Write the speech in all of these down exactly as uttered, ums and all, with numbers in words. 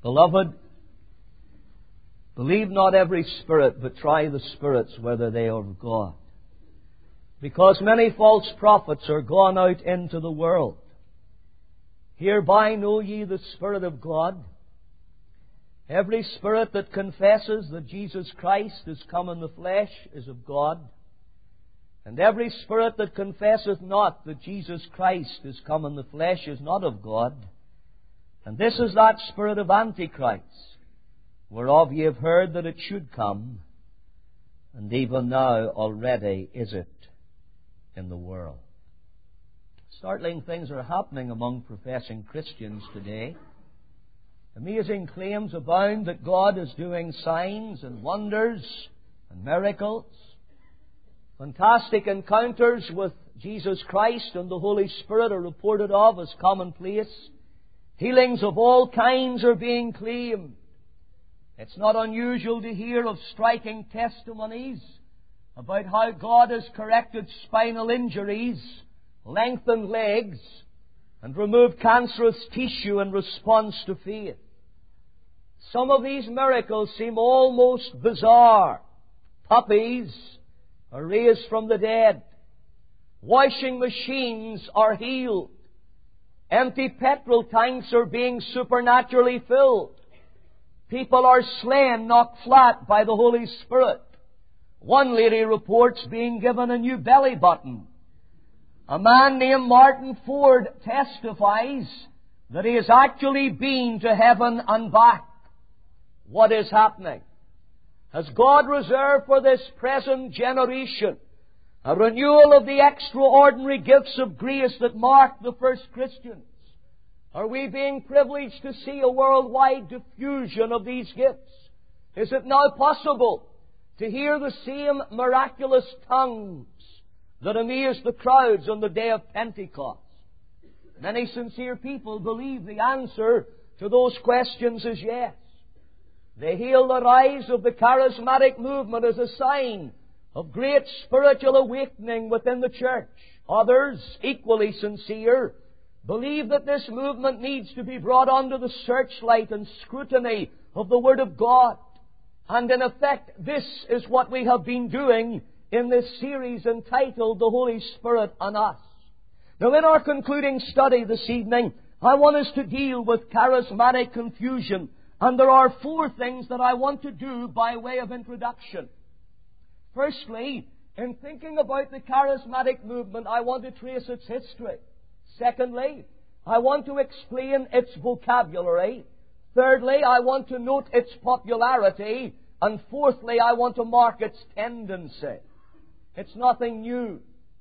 Beloved, believe not every spirit, but try the spirits whether they are of God. Because many false prophets are gone out into the world. Hereby know ye the Spirit of God. Every spirit that confesses that Jesus Christ is come in the flesh is of God. And every spirit that confesseth not that Jesus Christ is come in the flesh is not of God. And this is that spirit of Antichrist, whereof ye have heard that it should come, and even now already is it in the world. Startling things are happening among professing Christians today. Amazing claims abound that God is doing signs and wonders and miracles. Fantastic encounters with Jesus Christ and the Holy Spirit are reported of as commonplace. Healings of all kinds are being claimed. It's not unusual to hear of striking testimonies about how God has corrected spinal injuries, lengthened legs, and removed cancerous tissue in response to faith. Some of these miracles seem almost bizarre. Puppies are raised from the dead. Washing machines are healed. Empty petrol tanks are being supernaturally filled. People are slain, knocked flat by the Holy Spirit. One lady reports being given a new belly button. A man named Martin Ford testifies that he has actually been to heaven and back. What is happening? Has God reserved for this present generation a renewal of the extraordinary gifts of grace that marked the first Christians? Are we being privileged to see a worldwide diffusion of these gifts? Is it now possible to hear the same miraculous tongues that amazed the crowds on the day of Pentecost? Many sincere people believe the answer to those questions is yes. They hail the rise of the charismatic movement as a sign of great spiritual awakening within the church. Others, equally sincere, believe that this movement needs to be brought under the searchlight and scrutiny of the Word of God. And in effect, this is what we have been doing in this series entitled The Holy Spirit and Us. Now, in our concluding study this evening, I want us to deal with charismatic confusion. And there are four things that I want to do by way of introduction. Firstly, in thinking about the charismatic movement, I want to trace its history. Secondly, I want to explain its vocabulary. Thirdly, I want to note its popularity. And fourthly, I want to mark its tendency. It's nothing new.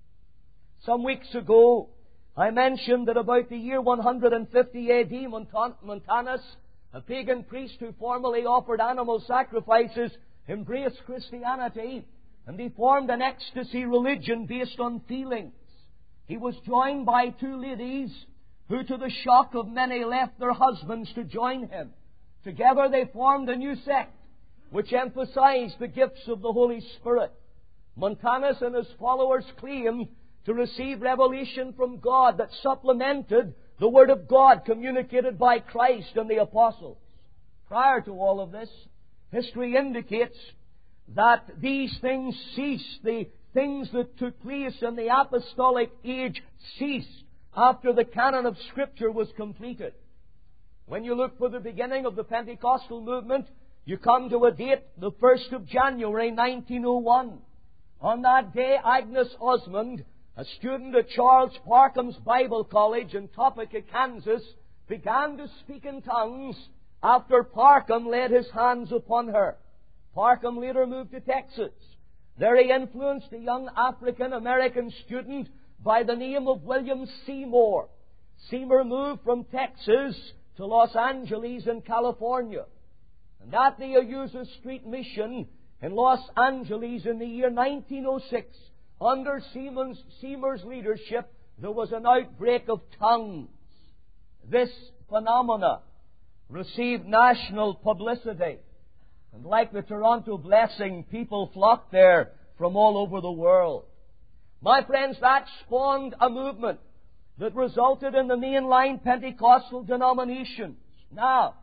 Some weeks ago, I mentioned that about the year one hundred fifty A D, Montanus, a pagan priest who formerly offered animal sacrifices, embraced Christianity, and he formed an ecstasy religion based on feelings. He was joined by two ladies who, to the shock of many, left their husbands to join him. Together they formed a new sect which emphasized the gifts of the Holy Spirit. Montanus and his followers claimed to receive revelation from God that supplemented the Word of God communicated by Christ and the Apostles. Prior to all of this, history indicates that these things ceased. The things that took place in the apostolic age ceased after the canon of Scripture was completed. When you look for the beginning of the Pentecostal movement, you come to a date, the first of January nineteen oh one. On that day, Agnes Osmond, a student at Charles Parkham's Bible College in Topeka, Kansas, began to speak in tongues after Parkham laid his hands upon her. Parkham later moved to Texas. There he influenced a young African-American student by the name of William Seymour. Seymour moved from Texas to Los Angeles in California. And at the Azusa Street Mission in Los Angeles in the year nineteen oh six, under Seymour's leadership, there was an outbreak of tongues. This phenomena received national publicity. And like the Toronto Blessing, people flocked there from all over the world. My friends, that spawned a movement that resulted in the mainline Pentecostal denominations. Now,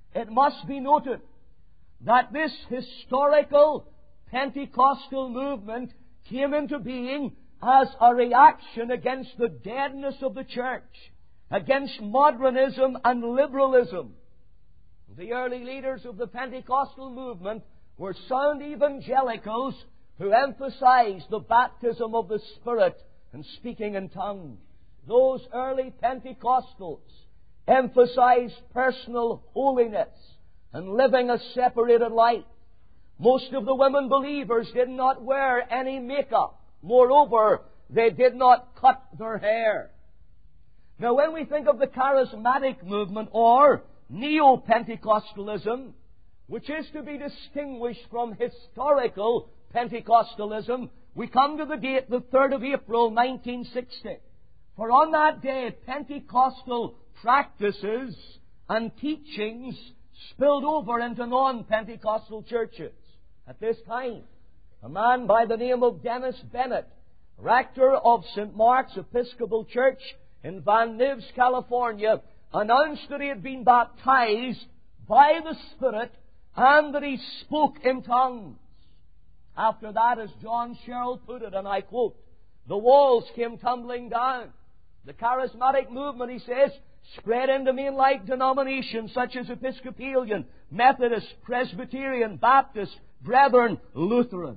it must be noted that this historical Pentecostal movement came into being as a reaction against the deadness of the church, against modernism and liberalism. The early leaders of the Pentecostal movement were sound evangelicals who emphasized the baptism of the Spirit and speaking in tongues. Those early Pentecostals emphasized personal holiness and living a separated life. Most of the women believers did not wear any makeup. Moreover, they did not cut their hair. Now, when we think of the charismatic movement or Neo-Pentecostalism, which is to be distinguished from historical Pentecostalism, we come to the date, the third of April, nineteen sixty. For on that day, Pentecostal practices and teachings spilled over into non-Pentecostal churches. At this time, a man by the name of Dennis Bennett, rector of Saint Mark's Episcopal Church in Van Nuys, California, announced that he had been baptized by the Spirit and that he spoke in tongues. After that, as John Sherrill put it, and I quote, the walls came tumbling down. The charismatic movement, he says, spread into mainline denominations such as Episcopalian, Methodist, Presbyterian, Baptist, Brethren, Lutheran.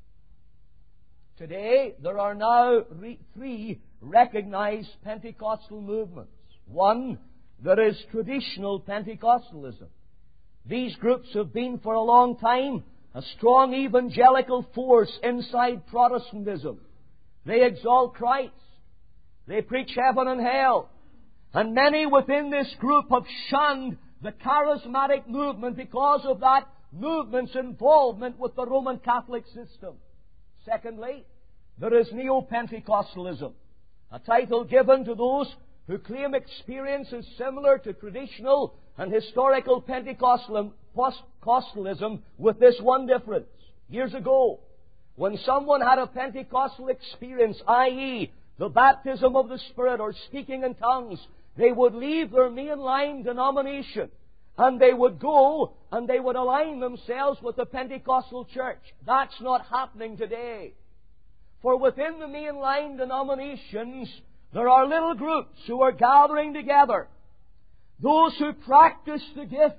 Today, there are now re- three recognized Pentecostal movements. One, there is traditional Pentecostalism. These groups have been for a long time a strong evangelical force inside Protestantism. They exalt Christ. They preach heaven and hell. And many within this group have shunned the charismatic movement because of that movement's involvement with the Roman Catholic system. Secondly, there is Neo-Pentecostalism, a title given to those who claim experiences similar to traditional and historical Pentecostalism, with this one difference. Years ago, when someone had a Pentecostal experience, that is, the baptism of the Spirit or speaking in tongues, they would leave their mainline denomination and they would go and they would align themselves with the Pentecostal church. That's not happening today. For within the mainline denominations, there are little groups who are gathering together. Those who practice the gifts.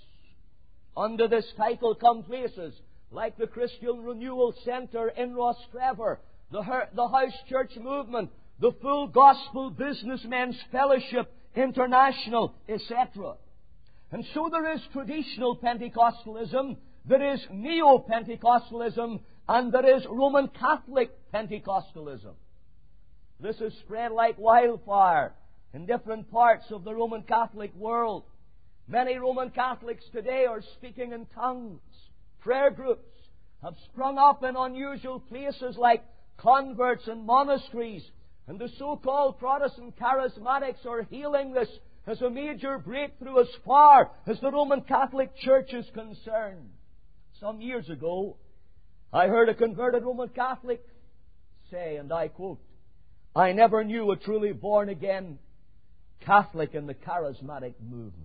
Under this title come places like the Christian Renewal Center in Rostrevor, the, the House Church Movement, the Full Gospel Businessmen's Fellowship International, et cetera. And so there is traditional Pentecostalism, there is Neo-Pentecostalism, and there is Roman Catholic Pentecostalism. This is spread like wildfire in different parts of the Roman Catholic world. Many Roman Catholics today are speaking in tongues. Prayer groups have sprung up in unusual places like converts and monasteries, and the so-called Protestant charismatics are hailing this as a major breakthrough as far as the Roman Catholic Church is concerned. Some years ago, I heard a converted Roman Catholic say, and I quote, "I never knew a truly born-again Catholic in the charismatic movement."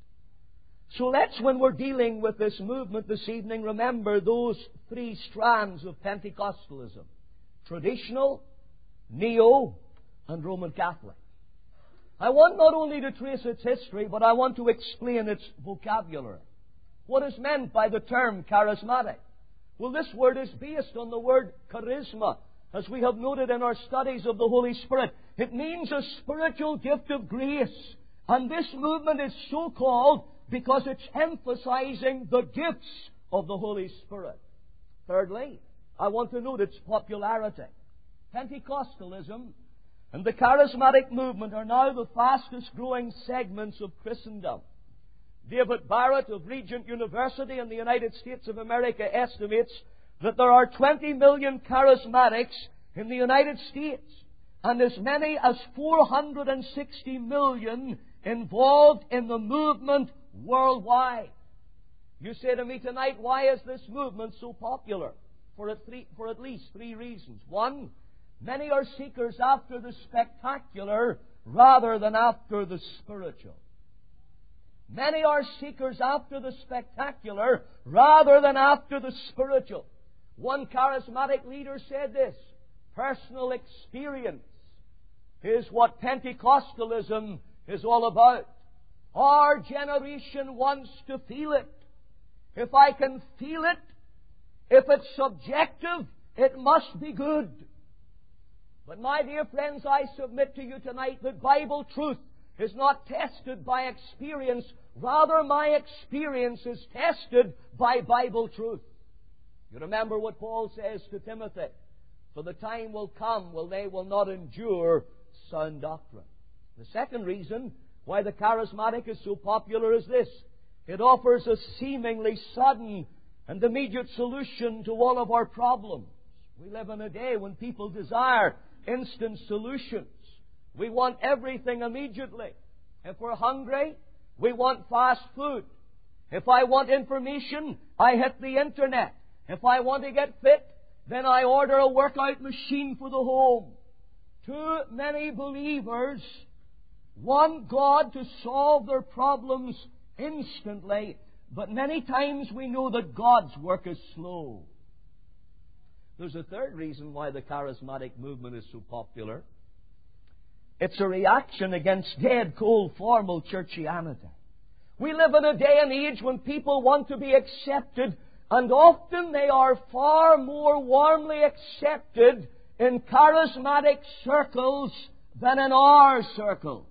So let's, when we're dealing with this movement this evening, remember those three strands of Pentecostalism: traditional, Neo, and Roman Catholic. I want not only to trace its history, but I want to explain its vocabulary. What is meant by the term charismatic? Well, this word is based on the word charisma, as we have noted in our studies of the Holy Spirit. It means a spiritual gift of grace. And this movement is so called because it's emphasizing the gifts of the Holy Spirit. Thirdly, I want to note its popularity. Pentecostalism and the charismatic movement are now the fastest growing segments of Christendom. David Barrett of Regent University in the United States of America estimates that there are twenty million charismatics in the United States and as many as four hundred sixty million involved in the movement worldwide. You say to me tonight, why is this movement so popular? For at, three, for at least three reasons. One, many are seekers after the spectacular rather than after the spiritual. Many are seekers after the spectacular rather than after the spiritual. One charismatic leader said this: personal experience is what Pentecostalism is all about. Our generation wants to feel it. If I can feel it, if it's subjective, it must be good. But my dear friends, I submit to you tonight that Bible truth is not tested by experience. Rather, my experience is tested by Bible truth. You remember what Paul says to Timothy: for the time will come when they will not endure sound doctrine. The second reason why the charismatic is so popular is this: it offers a seemingly sudden and immediate solution to all of our problems. We live in a day when people desire instant solutions. We want everything immediately. If we're hungry, we want fast food. If I want information, I hit the internet. If I want to get fit, then I order a workout machine for the home. Too many believers want God to solve their problems instantly, but many times we know that God's work is slow. There's a third reason why the charismatic movement is so popular. It's a reaction against dead, cold, formal churchianity. We live in a day and age when people want to be accepted, and often they are far more warmly accepted in charismatic circles than in our circle.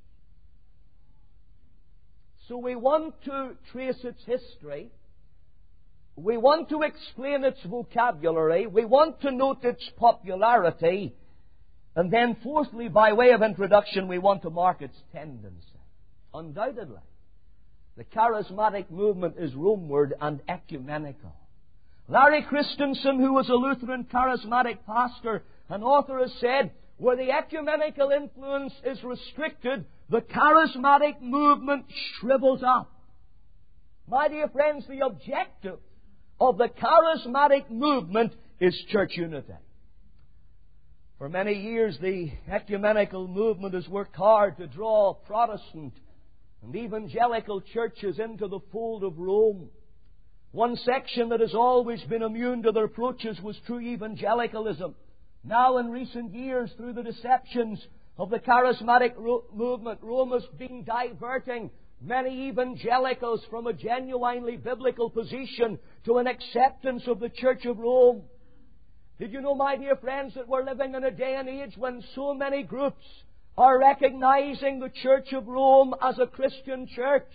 So we want to trace its history. We want to explain its vocabulary. We want to note its popularity. And then fourthly, by way of introduction, we want to mark its tendency. Undoubtedly, the charismatic movement is Romeward and ecumenical. Larry Christensen, who was a Lutheran charismatic pastor and author, has said, where the ecumenical influence is restricted, the charismatic movement shrivels up. My dear friends, the objective of the charismatic movement is church unity. For many years, the ecumenical movement has worked hard to draw Protestant and evangelical churches into the fold of Rome. One section that has always been immune to their approaches was true evangelicalism. Now, in recent years, through the deceptions of the charismatic ro- movement, Rome has been diverting many evangelicals from a genuinely biblical position to an acceptance of the Church of Rome. Did you know, my dear friends, that we're living in a day and age when so many groups are recognizing the Church of Rome as a Christian church?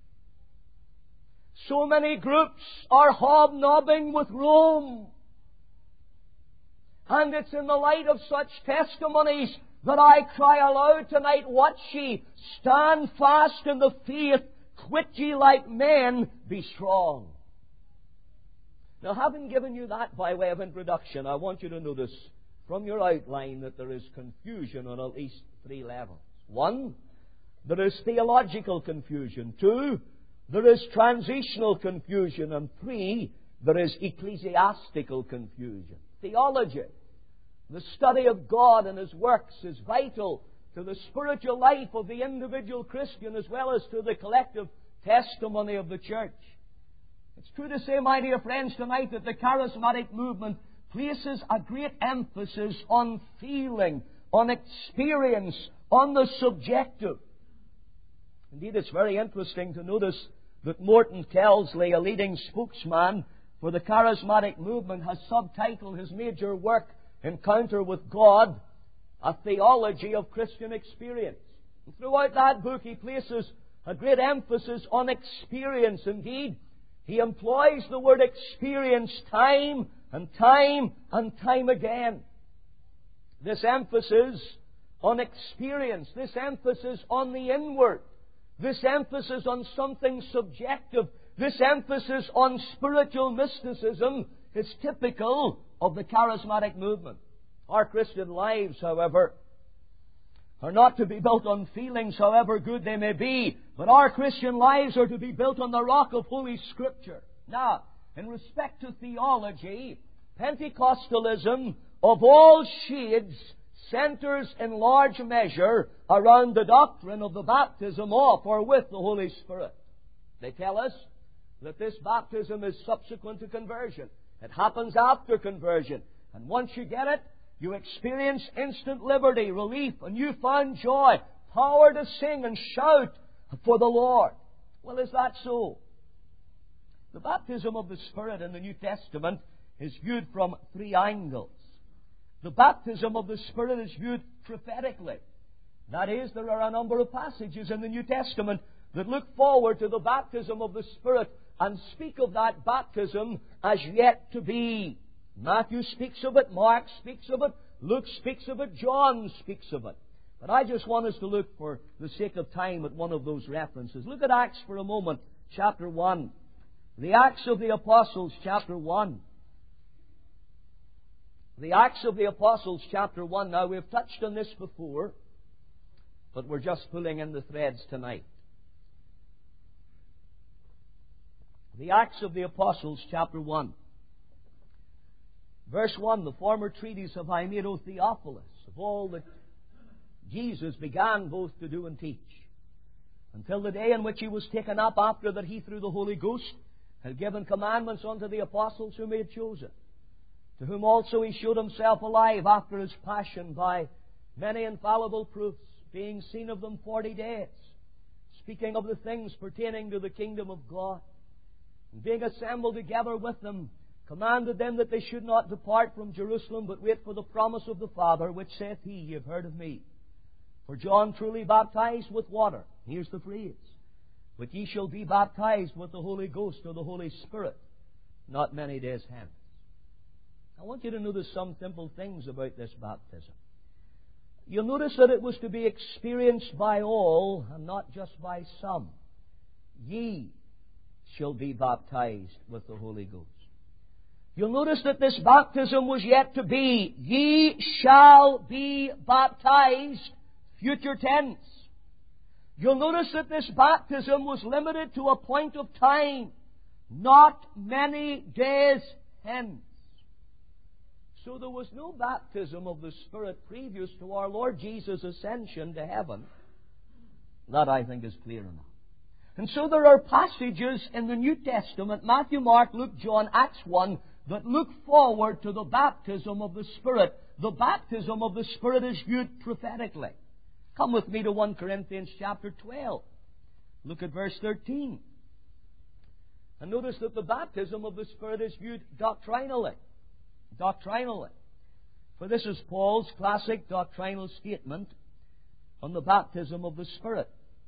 So many groups are hobnobbing with Rome. And it's in the light of such testimonies that I cry aloud tonight, watch ye, stand fast in the faith, quit ye like men, be strong. Now, having given you that by way of introduction, I want you to notice from your outline that there is confusion on at least three levels. One, there is theological confusion. Two, there is transitional confusion. And three, there is ecclesiastical confusion. Theology, the study of God and His works, is vital to the spiritual life of the individual Christian as well as to the collective testimony of the church. It's true to say, my dear friends, tonight that the charismatic movement places a great emphasis on feeling, on experience, on the subjective. Indeed, it's very interesting to notice that Morton Kelsley, a leading spokesman for the charismatic movement, has subtitled his major work, Encounter with God, A Theology of Christian Experience. And throughout that book, he places a great emphasis on experience. Indeed, he employs the word experience time and time and time again. This emphasis on experience, this emphasis on the inward, this emphasis on something subjective, this emphasis on spiritual mysticism is typical of the charismatic movement. Our Christian lives, however, are not to be built on feelings, however good they may be, but our Christian lives are to be built on the rock of Holy Scripture. Now, in respect to theology, Pentecostalism of all shades centers in large measure around the doctrine of the baptism of or with the Holy Spirit. They tell us that this baptism is subsequent to conversion. It happens after conversion. And once you get it, you experience instant liberty, relief, a newfound joy, power to sing and shout for the Lord. Well, is that so? The baptism of the Spirit in the New Testament is viewed from three angles. The baptism of the Spirit is viewed prophetically. That is, there are a number of passages in the New Testament that look forward to the baptism of the Spirit and speak of that baptism as yet to be. Matthew speaks of it, Mark speaks of it, Luke speaks of it, John speaks of it. But I just want us to look, for the sake of time, at one of those references. Look at Acts for a moment, chapter one. The Acts of the Apostles, chapter one. The Acts of the Apostles, chapter one. Now, we've touched on this before, but we're just pulling in the threads tonight. The Acts of the Apostles, chapter one. Verse one, the former treatise have I made, O Theophilus, of all that Jesus began both to do and teach, until the day in which He was taken up, after that He through the Holy Ghost had given commandments unto the apostles whom He had chosen, to whom also He showed Himself alive after His passion by many infallible proofs, being seen of them forty days, speaking of the things pertaining to the kingdom of God, and being assembled together with them, commanded them that they should not depart from Jerusalem, but wait for the promise of the Father, which saith He, Ye have heard of me. For John truly baptized with water. Here's the phrase. But ye shall be baptized with the Holy Ghost or the Holy Spirit not many days hence. I want you to notice some simple things about this baptism. You'll notice that it was to be experienced by all and not just by some. Ye shall be baptized with the Holy Ghost. You'll notice that this baptism was yet to be. Ye shall be baptized, future tense. You'll notice that this baptism was limited to a point of time, not many days hence. So there was no baptism of the Spirit previous to our Lord Jesus' ascension to heaven. That, I think, is clear enough. And so there are passages in the New Testament, Matthew, Mark, Luke, John, Acts one, that look forward to the baptism of the Spirit. The baptism of the Spirit is viewed prophetically. Come with me to First Corinthians chapter twelve. Look at verse thirteen. And notice that the baptism of the Spirit is viewed doctrinally. Doctrinally. For this is Paul's classic doctrinal statement on the baptism of the Spirit.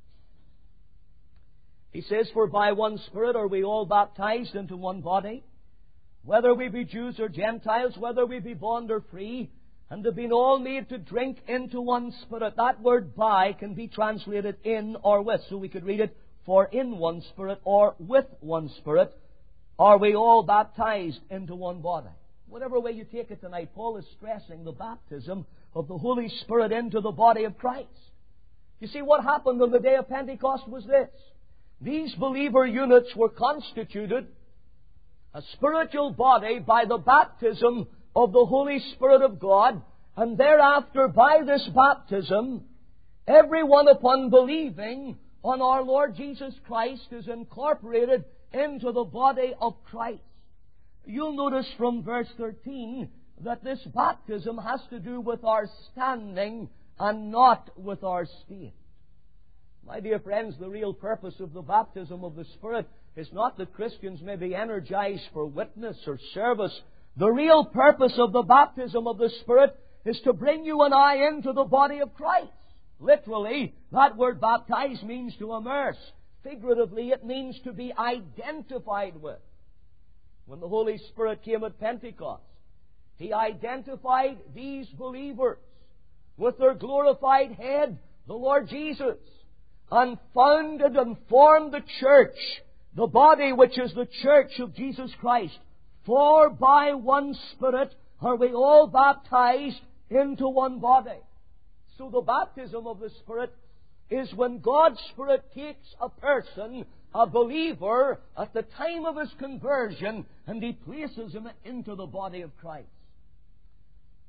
He says, For by one Spirit are we all baptized into one body, whether we be Jews or Gentiles, whether we be bond or free, and have been all made to drink into one Spirit. That word by can be translated in or with. So we could read it, for in one Spirit or with one Spirit are we all baptized into one body. Whatever way you take it tonight, Paul is stressing the baptism of the Holy Spirit into the body of Christ. You see, what happened on the day of Pentecost was this. These believer units were constituted a spiritual body by the baptism of the Holy Spirit of God, and thereafter by this baptism, everyone upon believing on our Lord Jesus Christ is incorporated into the body of Christ. You'll notice from verse thirteen that this baptism has to do with our standing and not with our state. My dear friends, the real purpose of the baptism of the Spirit is not that Christians may be energized for witness or service. The real purpose of the baptism of the Spirit is to bring you and I into the body of Christ. Literally, that word baptize means to immerse. Figuratively, it means to be identified with. When the Holy Spirit came at Pentecost, He identified these believers with their glorified head, the Lord Jesus, and founded and formed the church, the body which is the church of Jesus Christ. For by one Spirit are we all baptized into one body. So the baptism of the Spirit is when God's Spirit takes a person, a believer, at the time of his conversion, and He places him into the body of Christ.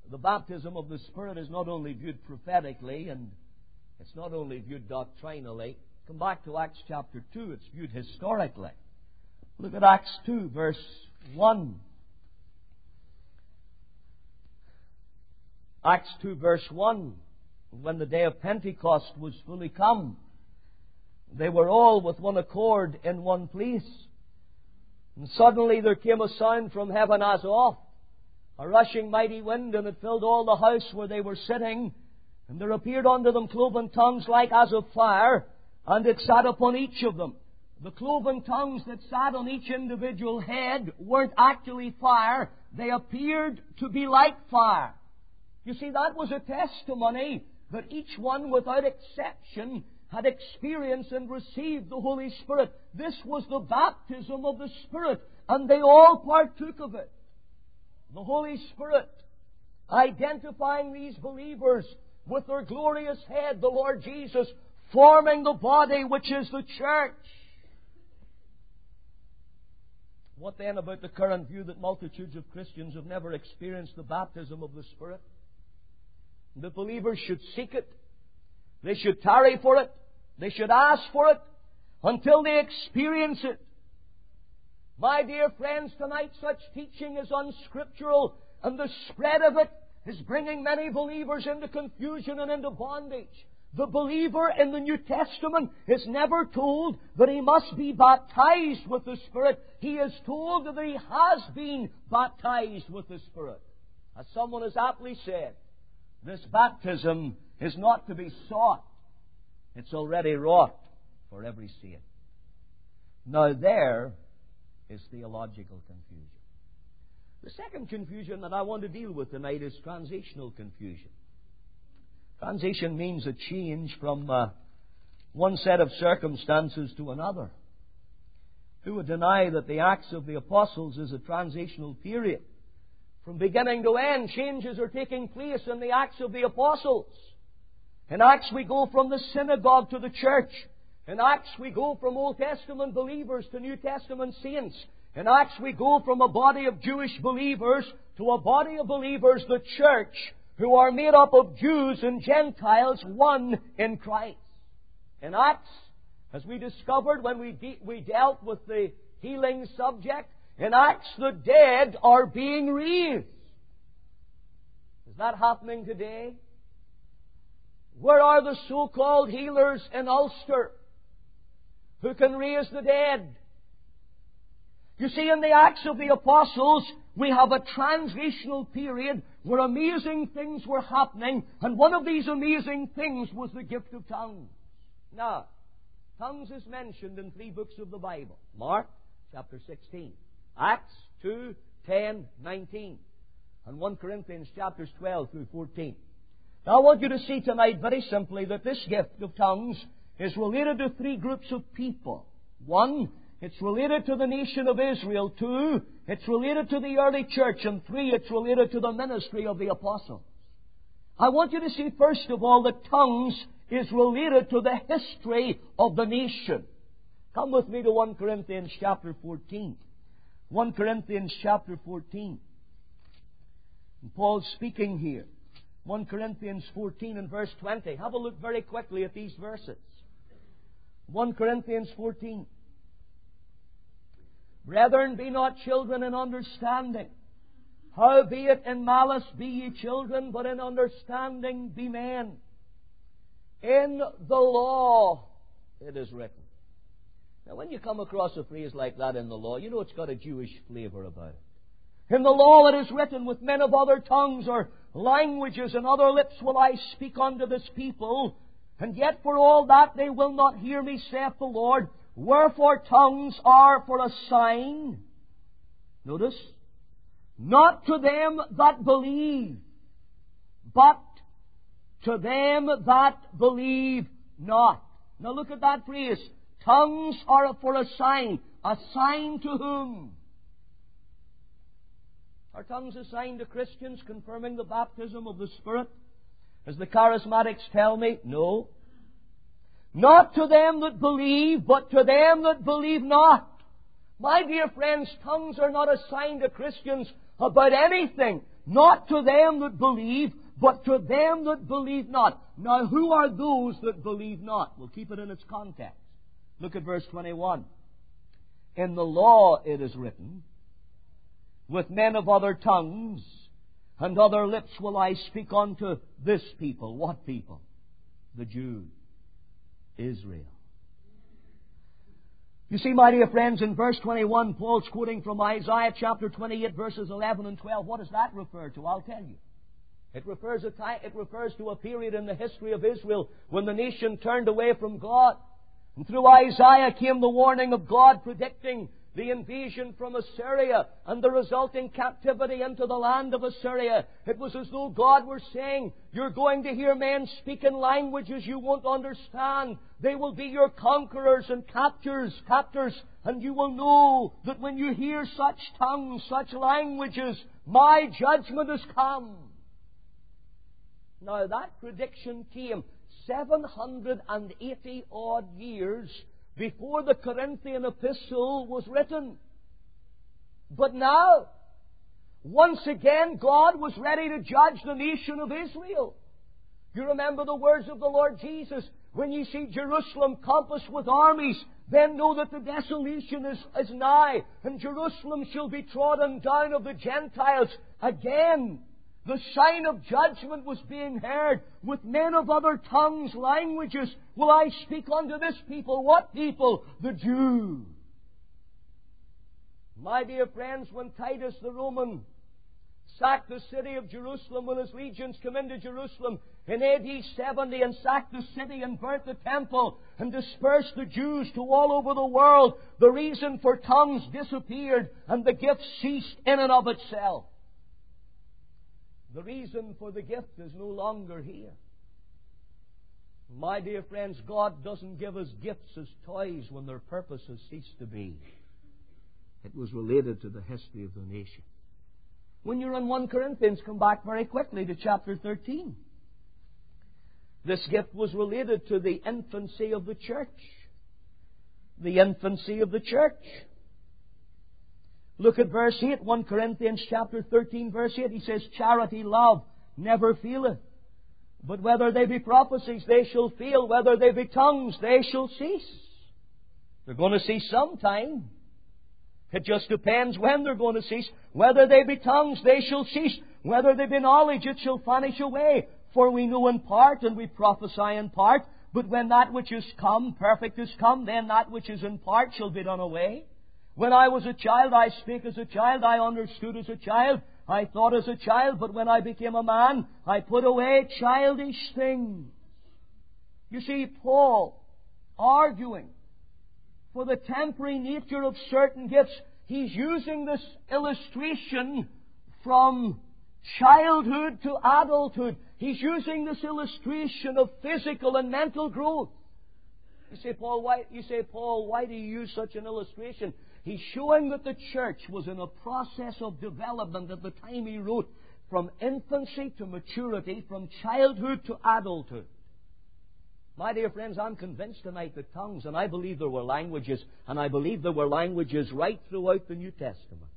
the baptism of the Spirit is not only viewed prophetically and it's not only viewed doctrinally. Come back to Acts chapter two. It's viewed historically. Look at Acts two, verse one. Acts two, verse one. When the day of Pentecost was fully come, they were all with one accord in one place. And suddenly there came a sound from heaven as of a rushing mighty wind, and it filled all the house where they were sitting. And there appeared unto them cloven tongues like as of fire, and it sat upon each of them. The cloven tongues that sat on each individual head weren't actually fire. They appeared to be like fire. You see, that was a testimony that each one, without exception, had experienced and received the Holy Spirit. This was the baptism of the Spirit, and they all partook of it. The Holy Spirit identifying these believers with their glorious head, the Lord Jesus, forming the body which is the church. What then about the current view that multitudes of Christians have never experienced the baptism of the Spirit? The believers should seek it. They should tarry for it. They should ask for it until they experience it. My dear friends, tonight such teaching is unscriptural, and the spread of it is bringing many believers into confusion and into bondage. The believer in the New Testament is never told that he must be baptized with the Spirit. He is told that he has been baptized with the Spirit. As someone has aptly said, this baptism is not to be sought. It's already wrought for every saint. Now there is theological confusion. The second confusion that I want to deal with tonight is transitional confusion. Transition means a change from uh, one set of circumstances to another. Who would deny that the Acts of the Apostles is a transitional period? From beginning to end, changes are taking place in the Acts of the Apostles. In Acts we go from the synagogue to the church. In Acts we go from Old Testament believers to New Testament saints. In Acts we go from a body of Jewish believers to a body of believers, the church, who are made up of Jews and Gentiles, one in Christ. In Acts, as we discovered when we, de- we dealt with the healing subject, in Acts the dead are being raised. Is that happening today? Where are the so-called healers in Ulster who can raise the dead? You see, in the Acts of the Apostles, we have a transitional period where amazing things were happening, and one of these amazing things was the gift of tongues. Now, tongues is mentioned in three books of the Bible. Mark, chapter sixteen. Acts two, ten, nineteen. And First Corinthians chapters twelve through fourteen. Now, I want you to see tonight, very simply, that this gift of tongues is related to three groups of people. One, it's related to the nation of Israel. Two, it's related to the early church. And three, it's related to the ministry of the apostles. I want you to see, first of all, that tongues is related to the history of the nation. Come with me to First Corinthians chapter fourteen. First Corinthians chapter fourteen. And Paul's speaking here. First Corinthians fourteen and verse twenty. Have a look very quickly at these verses. First Corinthians fourteen. Brethren, be not children in understanding. Howbeit in malice be ye children, but in understanding be men. In the law it is written. Now, when you come across a phrase like that in the law, you know it's got a Jewish flavor about it. In the law it is written, with men of other tongues or languages and other lips will I speak unto this people, and yet for all that they will not hear me, saith the Lord. Wherefore tongues are for a sign. Notice, not to them that believe, but to them that believe not. Now look at that phrase. Tongues are for a sign. A sign to whom? Are tongues a sign to Christians confirming the baptism of the Spirit? As the charismatics tell me, no. Not to them that believe, but to them that believe not. My dear friends, tongues are not a sign to Christians about anything. not to them that believe, but to them that believe not. Now, who are those that believe not? We'll keep it in its context. Look at verse twenty-one. In the law it is written, with men of other tongues and other lips will I speak unto this people. What people? The Jews. Israel. You see, my dear friends, in verse twenty-one, Paul's quoting from Isaiah chapter twenty-eight, verses eleven and twelve. What does that refer to? I'll tell you. It refers, a time, it refers to a period in the history of Israel when the nation turned away from God. And through Isaiah came the warning of God predicting the invasion from Assyria and the resulting captivity into the land of Assyria. It was as though God were saying, you're going to hear men speak in languages you won't understand. They will be your conquerors and captors, captors, and you will know that when you hear such tongues, such languages, my judgment has come. Now that prediction came seven hundred eighty odd years before the Corinthian epistle was written. But now, once again, God was ready to judge the nation of Israel. You remember the words of the Lord Jesus, when you see Jerusalem compassed with armies, then know that the desolation is, is nigh, and Jerusalem shall be trodden down of the Gentiles. Again, the sign of judgment was being heard. With men of other tongues, languages, will I speak unto this people. What people? The Jews. My dear friends, when Titus the Roman sacked the city of Jerusalem, when his legions came into Jerusalem in A D seventy and sacked the city and burnt the temple and dispersed the Jews to all over the world, the reason for tongues disappeared and the gift ceased in and of itself. The reason for the gift is no longer here. My dear friends, God doesn't give us gifts as toys when their purpose has ceased to be. It was related to the history of the nation. When you're in First Corinthians, come back very quickly to chapter thirteen. This gift was related to the infancy of the church. The infancy of the church. Look at verse eight, First Corinthians chapter thirteen, verse eight. He says, charity, love, never faileth. But whether they be prophecies, they shall fail. Whether they be tongues, they shall cease. They're going to cease sometime. It just depends when they're going to cease. Whether they be tongues, they shall cease. Whether they be knowledge, it shall vanish away. For we know in part, and we prophesy in part. But when that which is come, perfect is come, then that which is in part shall be done away. When I was a child, I spake as a child, I understood as a child, I thought as a child, but when I became a man, I put away childish things. You see, Paul, arguing for the temporary nature of certain gifts, he's using this illustration from childhood to adulthood. He's using this illustration of physical and mental growth. You say, Paul, why, you say, Paul, why do you use such an illustration? He's showing that the church was in a process of development at the time he wrote, from infancy to maturity, from childhood to adulthood. My dear friends, I'm convinced tonight that tongues, and I believe there were languages, and I believe there were languages right throughout the New Testament.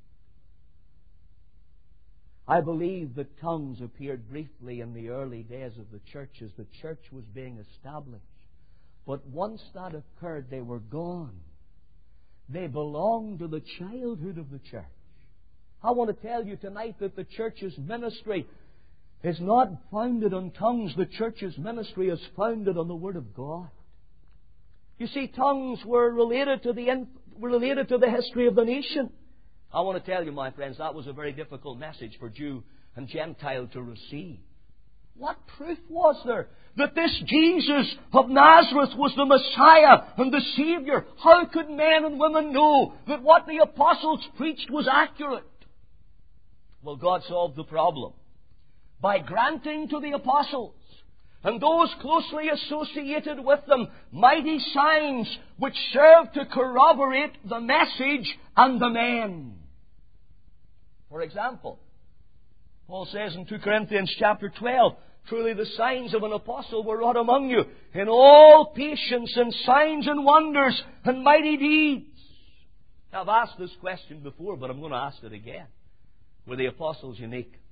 I believe that tongues appeared briefly in the early days of the church as the church was being established. But once that occurred, they were gone. They belong to the childhood of the church. I want to tell you tonight that the church's ministry is not founded on tongues. The church's ministry is founded on the Word of God. You see, tongues were related to the were related to the history of the nation. I want to tell you, my friends, that was a very difficult message for Jew and Gentile to receive. What proof was there that this Jesus of Nazareth was the Messiah and the Savior? How could men and women know that what the apostles preached was accurate? Well, God solved the problem by granting to the apostles and those closely associated with them mighty signs which served to corroborate the message and the men. For example, Paul says in Second Corinthians chapter twelve, truly the signs of an apostle were wrought among you in all patience and signs and wonders and mighty deeds. Now, I've asked this question before, but I'm going to ask it again. Were the apostles unique?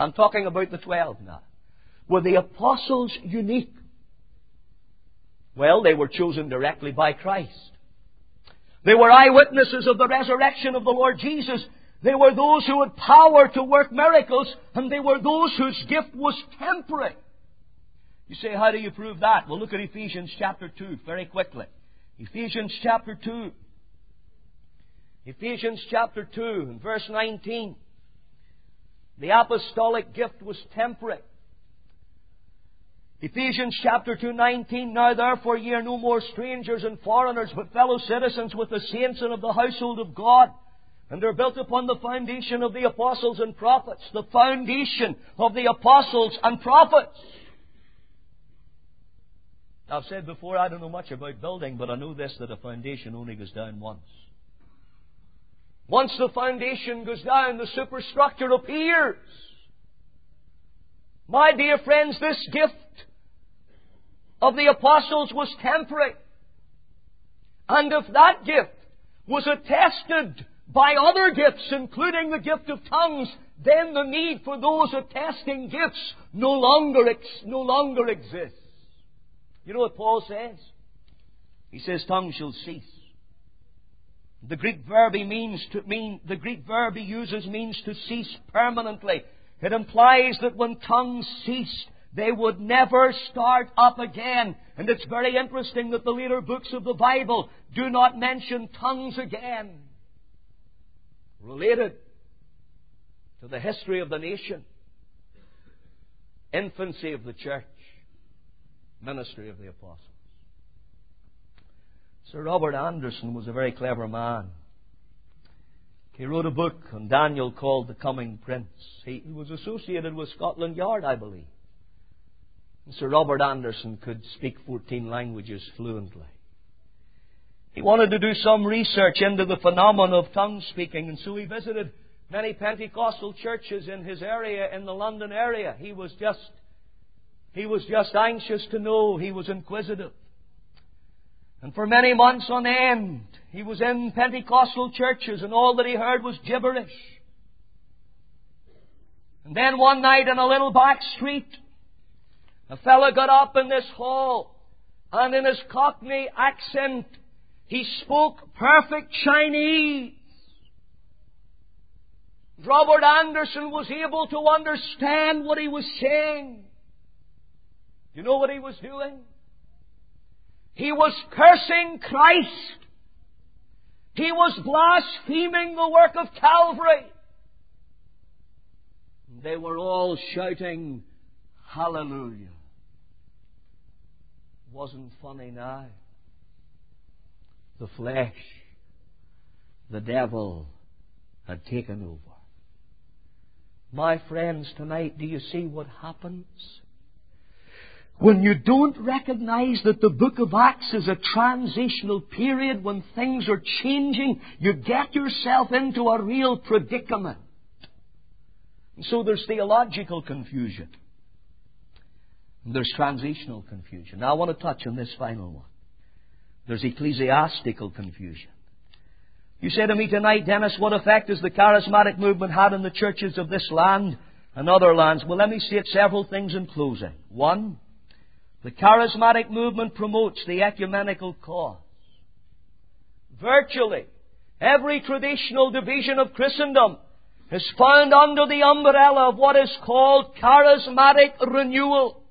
I'm talking about the twelve now. Were the apostles unique? Well, they were chosen directly by Christ. They were eyewitnesses of the resurrection of the Lord Jesus. They were those who had power to work miracles, and they were those whose gift was temporary. You say, how do you prove that? Well, look at Ephesians chapter two very quickly. Ephesians chapter two. Ephesians chapter two and verse nineteen. The apostolic gift was temporary. Ephesians chapter two, nineteen. Now therefore ye are no more strangers and foreigners, but fellow citizens with the saints and of the household of God. And they're built upon the foundation of the apostles and prophets. The foundation of the apostles and prophets. I've said before, I don't know much about building, but I know this, that a foundation only goes down once. Once the foundation goes down, the superstructure appears. My dear friends, this gift of the apostles was temporary. And if that gift was attested by other gifts, including the gift of tongues, then the need for those attesting gifts no longer, ex- no longer exists. You know what Paul says? He says, tongues shall cease. The Greek verb he means to mean, the Greek verb he uses means to cease permanently. It implies that when tongues ceased, they would never start up again. And it's very interesting that the later books of the Bible do not mention tongues again. Related to the history of the nation, infancy of the church, ministry of the apostles. Sir Robert Anderson was a very clever man. He wrote a book on Daniel called The Coming Prince. He, he was associated with Scotland Yard, I believe. And Sir Robert Anderson could speak fourteen languages fluently. He wanted to do some research into the phenomenon of tongue speaking, and so he visited many Pentecostal churches in his area, in the London area. He was just, he was just anxious to know. He was inquisitive. And for many months on end, he was in Pentecostal churches, and all that he heard was gibberish. And then one night in a little back street, a fellow got up in this hall, and in his Cockney accent, he spoke perfect Chinese. Robert Anderson was able to understand what he was saying. You know what he was doing? He was cursing Christ. He was blaspheming the work of Calvary. They were all shouting, Hallelujah. Wasn't funny now. The flesh, the devil, had taken over. My friends, tonight, do you see what happens? When you don't recognize that the book of Acts is a transitional period when things are changing, you get yourself into a real predicament. And so there's theological confusion. And there's transitional confusion. Now I want to touch on this final one. There's ecclesiastical confusion. You say to me tonight, Dennis, what effect has the charismatic movement had on the churches of this land and other lands? Well, let me state several things in closing. One, the charismatic movement promotes the ecumenical cause. Virtually every traditional division of Christendom is found under the umbrella of what is called charismatic renewal.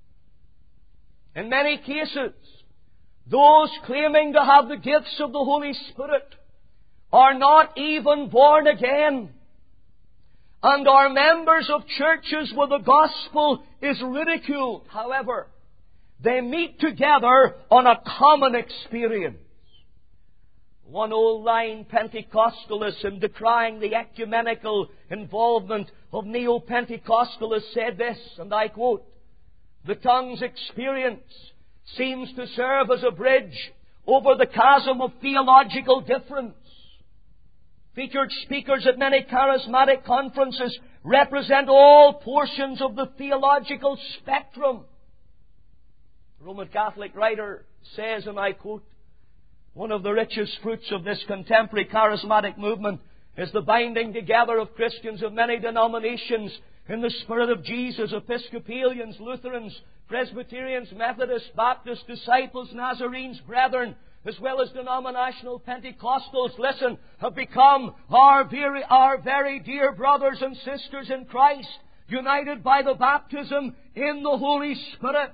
In many cases, those claiming to have the gifts of the Holy Spirit are not even born again, and are members of churches where the gospel is ridiculed. However, they meet together on a common experience. One old-line Pentecostalist, in decrying the ecumenical involvement of Neo-Pentecostalists, said this, and I quote, "The tongues experience seems to serve as a bridge over the chasm of theological difference. Featured speakers at many charismatic conferences represent all portions of the theological spectrum." The Roman Catholic writer says, and I quote, "One of the richest fruits of this contemporary charismatic movement is the binding together of Christians of many denominations in the Spirit of Jesus, Episcopalians, Lutherans, Presbyterians, Methodists, Baptists, Disciples, Nazarenes, Brethren, as well as denominational Pentecostals, listen, have become our very, our very dear brothers and sisters in Christ, united by the baptism in the Holy Spirit.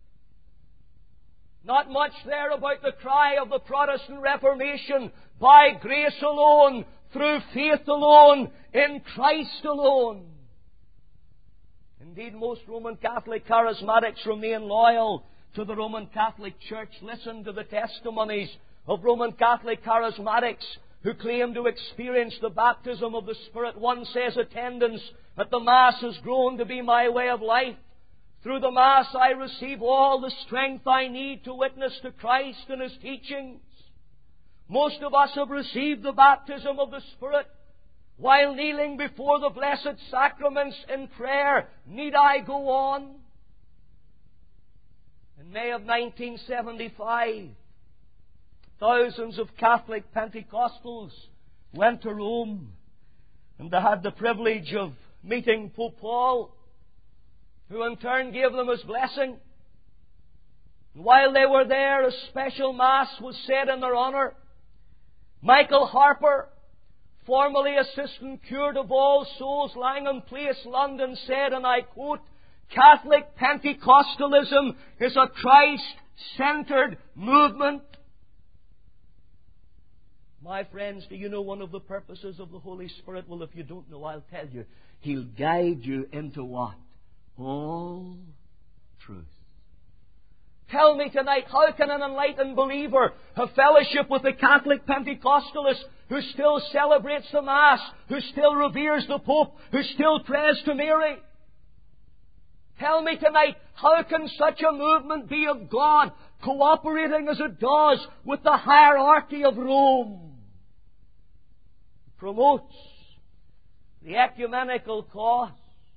Not much there about the cry of the Protestant Reformation, by grace alone, through faith alone, in Christ alone. Indeed, most Roman Catholic charismatics remain loyal to the Roman Catholic Church. Listen to the testimonies of Roman Catholic charismatics who claim to experience the baptism of the Spirit. One says, attendance at the Mass has grown to be my way of life. Through the Mass I receive all the strength I need to witness to Christ and His teachings. Most of us have received the baptism of the Spirit while kneeling before the blessed sacraments in prayer. Need I go on? In May of nineteen seventy-five, thousands of Catholic Pentecostals went to Rome, and they had the privilege of meeting Pope Paul, who in turn gave them his blessing. And while they were there, a special Mass was said in their honour. Michael Harper, formerly Assistant Curate of All Souls, Langham Place, London, said, and I quote, Catholic Pentecostalism is a Christ-centered movement. My friends, do you know one of the purposes of the Holy Spirit? Well, if you don't know, I'll tell you. He'll guide you into what? All truth. Tell me tonight, how can an enlightened believer have fellowship with a Catholic Pentecostalist who still celebrates the Mass, who still reveres the Pope, who still prays to Mary? Tell me tonight, how can such a movement be of God, cooperating as it does with the hierarchy of Rome? It promotes the ecumenical cause.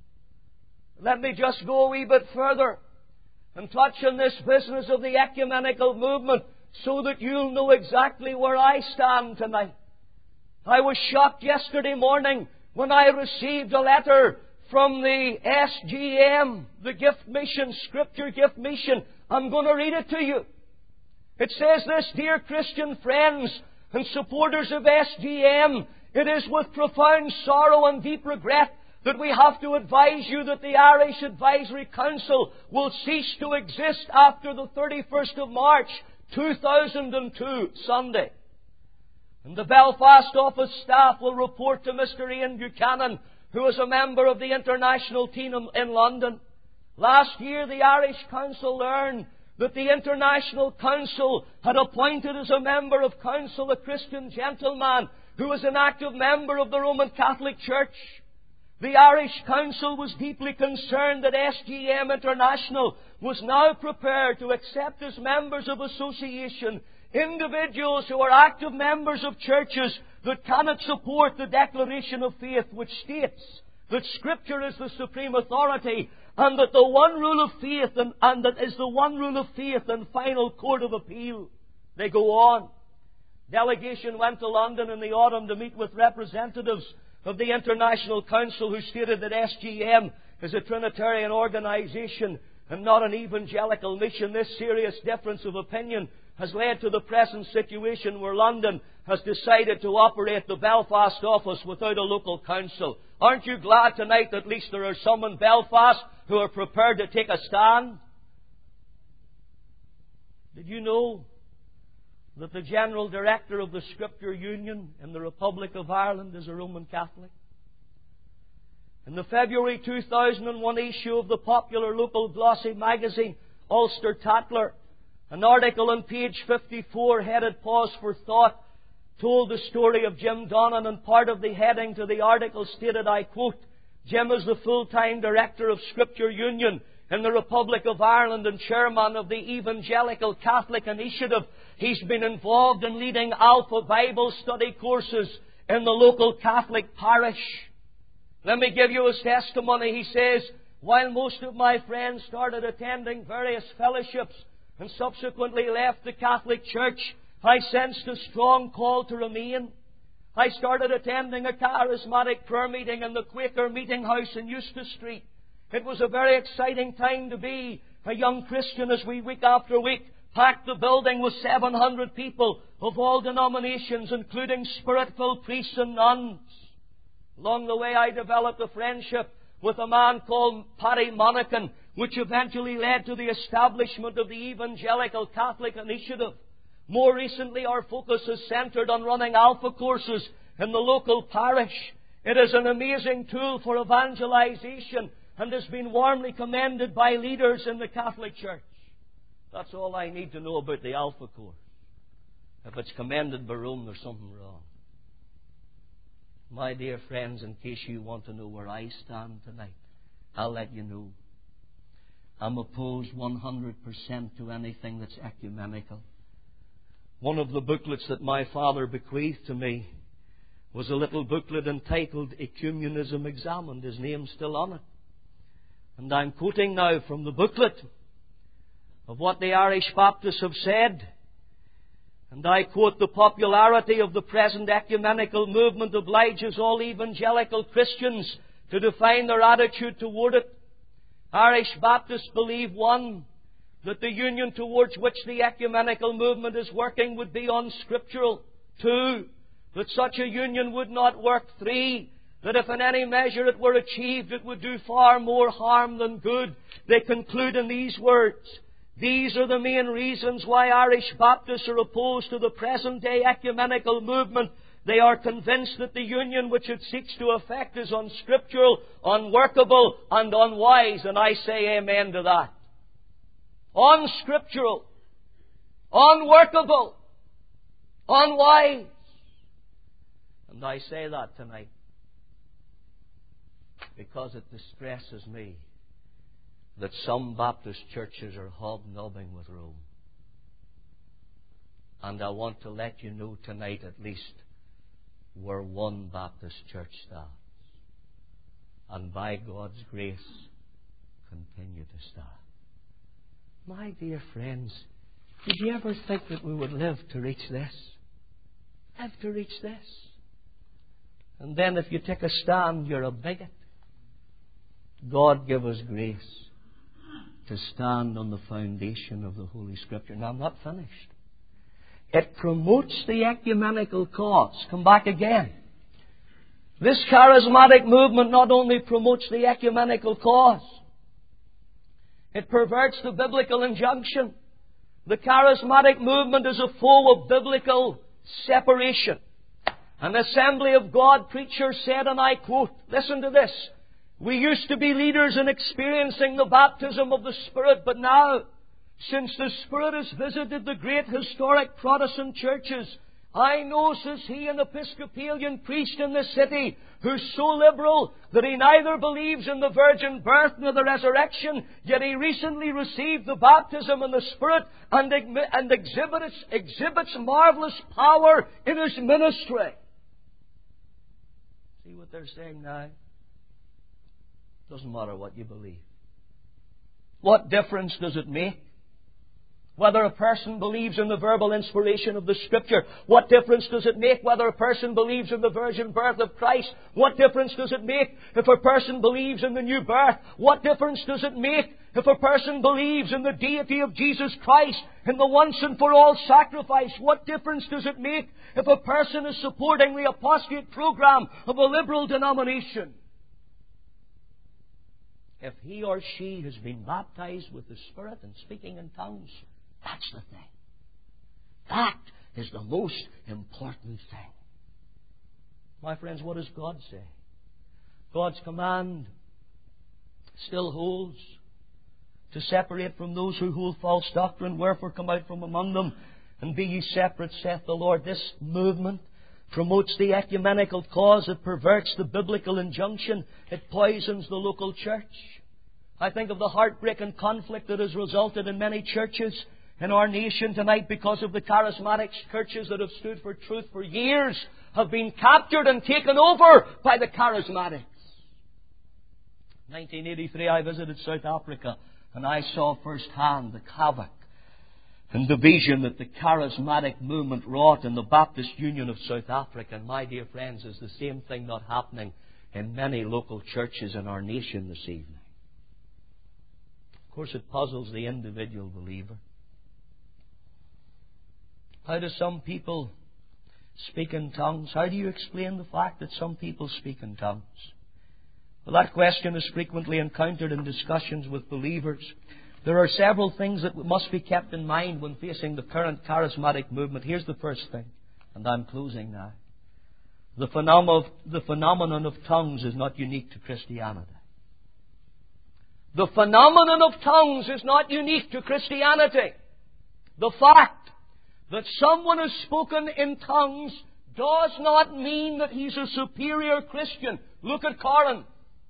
Let me just go a wee bit further and touch on this business of the ecumenical movement so that you'll know exactly where I stand tonight. I was shocked yesterday morning when I received a letter from the S G M, the Gift Mission, Scripture Gift Mission. I'm going to read it to you. It says this, dear Christian friends and supporters of S G M, it is with profound sorrow and deep regret that we have to advise you that the Irish Advisory Council will cease to exist after the thirty-first of March two thousand two, Sunday. And the Belfast office staff will report to Mister Ian Buchanan, who is a member of the international team in London. Last year, the Irish Council learned that the International Council had appointed as a member of Council a Christian gentleman who was an active member of the Roman Catholic Church. The Irish Council was deeply concerned that S G M International was now prepared to accept as members of association individuals who are active members of churches that cannot support the declaration of faith, which states that Scripture is the supreme authority and that the one rule of faith and, and that is the one rule of faith and final court of appeal. They go on. Delegation went to London in the autumn to meet with representatives of the International Council, who stated that S G M is a Trinitarian organization and not an evangelical mission. This serious difference of opinion has led to the present situation where London has decided to operate the Belfast office without a local council. Aren't you glad tonight that at least there are some in Belfast who are prepared to take a stand? Did you know that the General Director of the Scripture Union in the Republic of Ireland is a Roman Catholic? In the February two thousand one issue of the popular local glossy magazine, Ulster Tatler, an article on page fifty-four, headed Pause for Thought, told the story of Jim Donnan, and part of the heading to the article stated, I quote, Jim is the full-time Director of Scripture Union in the Republic of Ireland and Chairman of the Evangelical Catholic Initiative. He's been involved in leading Alpha Bible study courses in the local Catholic parish. Let me give you his testimony. He says, while most of my friends started attending various fellowships and subsequently left the Catholic Church, I sensed a strong call to remain. I started attending a charismatic prayer meeting in the Quaker Meeting House in Eustace Street. It was a very exciting time to be a young Christian as we, week after week, packed the building with seven hundred people of all denominations, including Spirit-filled priests and nuns. Along the way, I developed a friendship with a man called Paddy Monaghan, which eventually led to the establishment of the Evangelical Catholic Initiative. More recently, our focus is centered on running alpha courses in the local parish. It is an amazing tool for evangelization and has been warmly commended by leaders in the Catholic Church. That's all I need to know about the alpha course. If it's commended by Rome, there's something wrong. My dear friends, in case you want to know where I stand tonight, I'll let you know. I'm opposed one hundred percent to anything that's ecumenical. One of the booklets that my father bequeathed to me was a little booklet entitled Ecumenism Examined. His name's still on it. And I'm quoting now from the booklet of what the Irish Baptists have said. And I quote, "The popularity of the present ecumenical movement obliges all evangelical Christians to define their attitude toward it. Irish Baptists believe, one, that the union towards which the ecumenical movement is working would be unscriptural. Two, that such a union would not work. Three, that if in any measure it were achieved, it would do far more harm than good." They conclude in these words, "These are the main reasons why Irish Baptists are opposed to the present-day ecumenical movement. They are convinced that the union which it seeks to effect is unscriptural, unworkable, and unwise." And I say amen to that. Unscriptural, unworkable, unwise. And I say that tonight because it distresses me that some Baptist churches are hobnobbing with Rome. And I want to let you know tonight at least where one Baptist church stands. And by God's grace, continue to stand. My dear friends, did you ever think that we would live to reach this? Live to reach this? And then if you take a stand, you're a bigot. God give us grace to stand on the foundation of the Holy Scripture. Now, I'm not finished. It promotes the ecumenical cause. Come back again. This charismatic movement not only promotes the ecumenical cause, it perverts the biblical injunction. The charismatic movement is a foe of biblical separation. An Assembly of God preacher said, and I quote, listen to this, "We used to be leaders in experiencing the baptism of the Spirit, but now, since the Spirit has visited the great historic Protestant churches, I know," says he, "an Episcopalian priest in the city who's so liberal that he neither believes in the virgin birth nor the resurrection, yet he recently received the baptism in the Spirit and, and exhibits, exhibits marvelous power in his ministry." See what they're saying now? Doesn't matter what you believe. What difference does it make whether a person believes in the verbal inspiration of the Scripture? What difference does it make whether a person believes in the virgin birth of Christ? What difference does it make if a person believes in the new birth? What difference does it make if a person believes in the deity of Jesus Christ, in the once and for all sacrifice? What difference does it make if a person is supporting the apostate program of a liberal denomination? If he or she has been baptized with the Spirit and speaking in tongues, that's the thing. That is the most important thing. My friends, what does God say? God's command still holds to separate from those who hold false doctrine. "Wherefore come out from among them, and be ye separate, saith the Lord." This movement promotes the ecumenical cause. It perverts the biblical injunction. It poisons the local church. I think of the heartbreaking conflict that has resulted in many churches in our nation tonight because of the charismatic churches that have stood for truth for years have been captured and taken over by the charismatics. In nineteen eighty-three, I visited South Africa and I saw firsthand the havoc and division that the charismatic movement wrought in the Baptist Union of South Africa. And my dear friends, is the same thing not happening in many local churches in our nation this evening? Of course, it puzzles the individual believer. How do some people speak in tongues? How do you explain the fact that some people speak in tongues? Well, that question is frequently encountered in discussions with believers. There are several things that must be kept in mind when facing the current charismatic movement. Here's the first thing, and I'm closing now. The phenomenon of, the phenomenon of tongues is not unique to Christianity. The phenomenon of tongues is not unique to Christianity. The fact that someone has spoken in tongues does not mean that he's a superior Christian. Look at Corinth.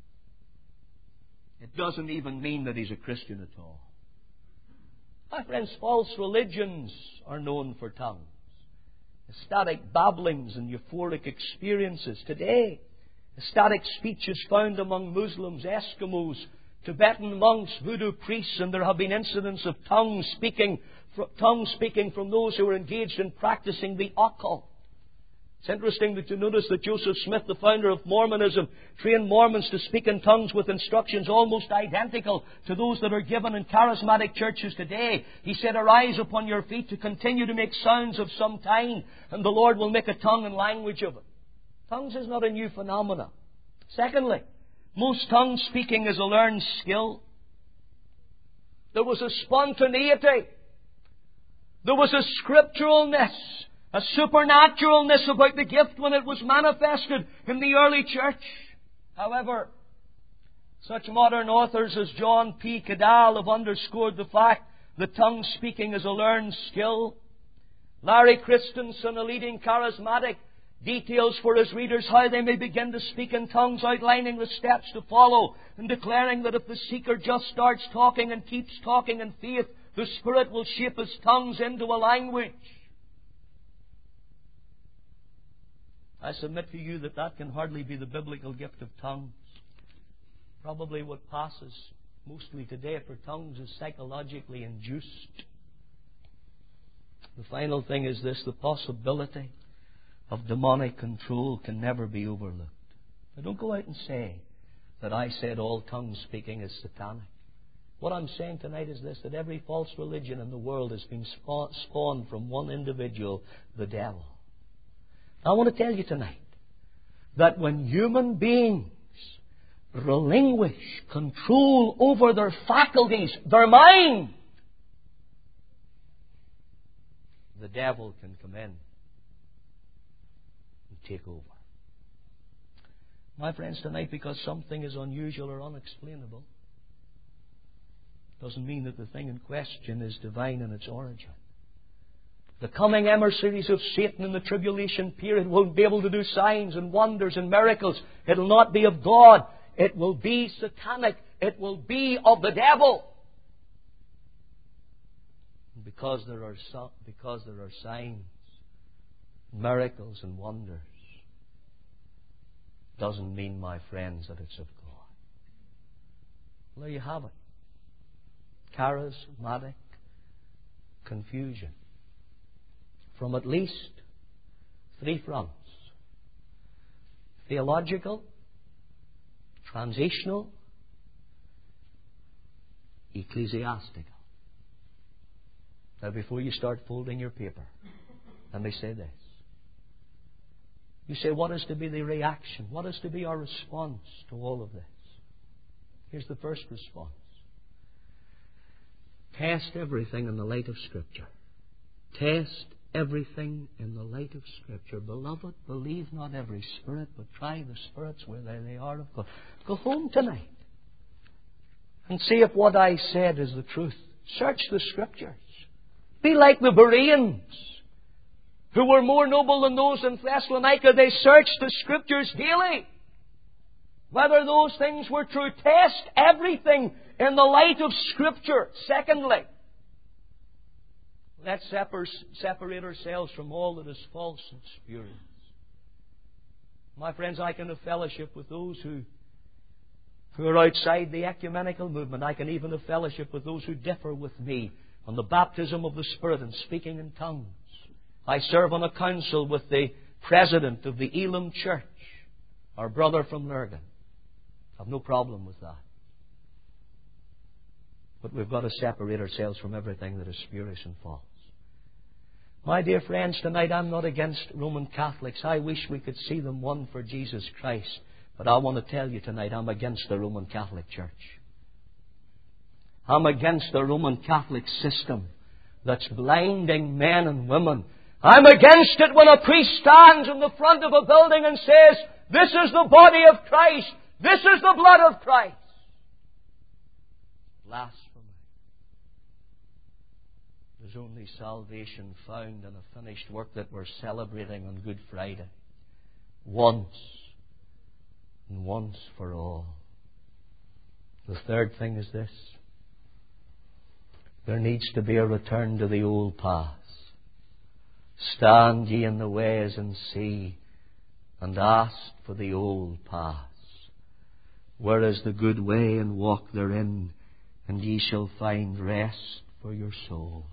It doesn't even mean that he's a Christian at all. My friends, false religions are known for tongues. Ecstatic babblings and euphoric experiences. Today, ecstatic speech is found among Muslims, Eskimos, Tibetan monks, voodoo priests, and there have been incidents of tongue speaking, tongue speaking from those who are engaged in practicing the occult. It's interesting that you notice that Joseph Smith, the founder of Mormonism, trained Mormons to speak in tongues with instructions almost identical to those that are given in charismatic churches today. He said, "Arise upon your feet to continue to make sounds of some kind, and the Lord will make a tongue and language of it." Tongues is not a new phenomenon. Secondly, most tongue speaking is a learned skill. There was a spontaneity. There was a scripturalness, a supernaturalness about the gift when it was manifested in the early church. However, such modern authors as John P. Cadell have underscored the fact that tongue speaking is a learned skill. Larry Christensen, a leading charismatic, details for his readers how they may begin to speak in tongues, outlining the steps to follow and declaring that if the seeker just starts talking and keeps talking in faith, the Spirit will shape his tongues into a language. I submit to you that that can hardly be the biblical gift of tongues. Probably what passes mostly today for tongues is psychologically induced. The final thing is this: the possibility of demonic control can never be overlooked. Now, don't go out and say that I said all tongue speaking is satanic. What I'm saying tonight is this: that every false religion in the world has been spawned from one individual, the devil. I want to tell you tonight that when human beings relinquish control over their faculties, their mind, the devil can come in and take over. My friends, tonight, because something is unusual or unexplainable, doesn't mean that the thing in question is divine in its origin. The coming emissaries of Satan in the tribulation period won't be able to do signs and wonders and miracles. It will not be of God. It will be satanic. It will be of the devil. Because there are so, because there are signs, miracles and wonders, doesn't mean, my friends, that it's of God. Well, there you have it. Charismatic confusion from at least three fronts: theological, transitional, ecclesiastical. Now, before you start folding your paper, let me say this. You say, what is to be the reaction? What is to be our response to all of this? Here's the first response. Test everything in the light of Scripture. Test everything in the light of Scripture. Beloved, believe not every spirit, but try the spirits whether they are of God. Go home tonight and see if what I said is the truth. Search the Scriptures. Be like the Bereans, who were more noble than those in Thessalonica. They searched the Scriptures daily, whether those things were true. Test everything in the light of Scripture. Secondly, let's separate ourselves from all that is false and spurious. My friends, I can have fellowship with those who, who are outside the ecumenical movement. I can even have fellowship with those who differ with me on the baptism of the Spirit and speaking in tongues. I serve on a council with the president of the Elam Church, our brother from Lurgan. I have no problem with that. But we've got to separate ourselves from everything that is spurious and false. My dear friends, tonight I'm not against Roman Catholics. I wish we could see them won for Jesus Christ. But I want to tell you tonight, I'm against the Roman Catholic Church. I'm against the Roman Catholic system that's blinding men and women. I'm against it when a priest stands in the front of a building and says, "This is the body of Christ. This is the blood of Christ." Blasphemy. There's only salvation found in a finished work that we're celebrating on Good Friday. Once and once for all. The third thing is this. There needs to be a return to the old paths. Stand ye in the ways and see, and ask for the old paths. Where is the good way, and walk therein, and ye shall find rest for your souls.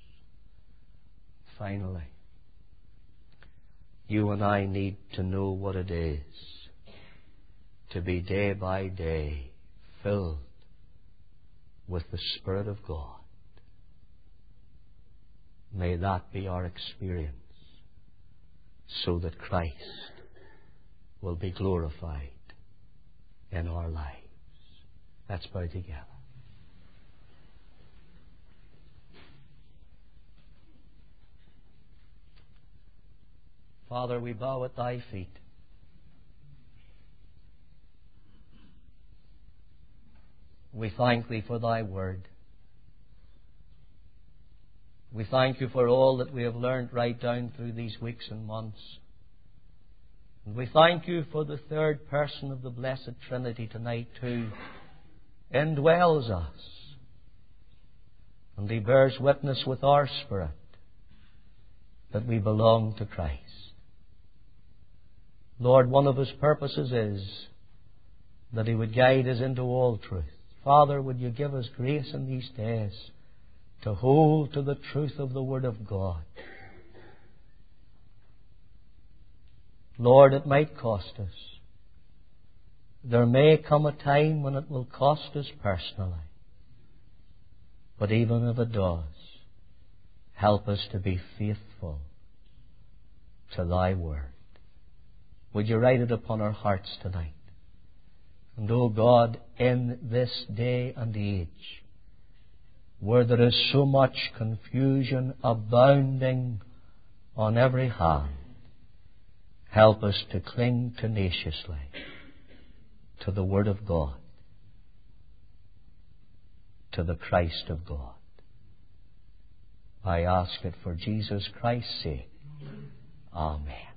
Finally, you and I need to know what it is to be day by day filled with the Spirit of God. May that be our experience, so that Christ will be glorified in our lives. Let's bow together. Father, we bow at Thy feet. We thank Thee for Thy Word. We thank You for all that we have learned right down through these weeks and months. And we thank You for the third person of the Blessed Trinity tonight who indwells us. And He bears witness with our spirit that we belong to Christ. Lord, one of His purposes is that He would guide us into all truth. Father, would You give us grace in these days to hold to the truth of the Word of God. Lord, it might cost us. There may come a time when it will cost us personally. But even if it does, help us to be faithful to Thy Word. Would You write it upon our hearts tonight? And, O God, in this day and age, where there is so much confusion abounding on every hand, help us to cling tenaciously to the Word of God, to the Christ of God. I ask it for Jesus Christ's sake. Amen.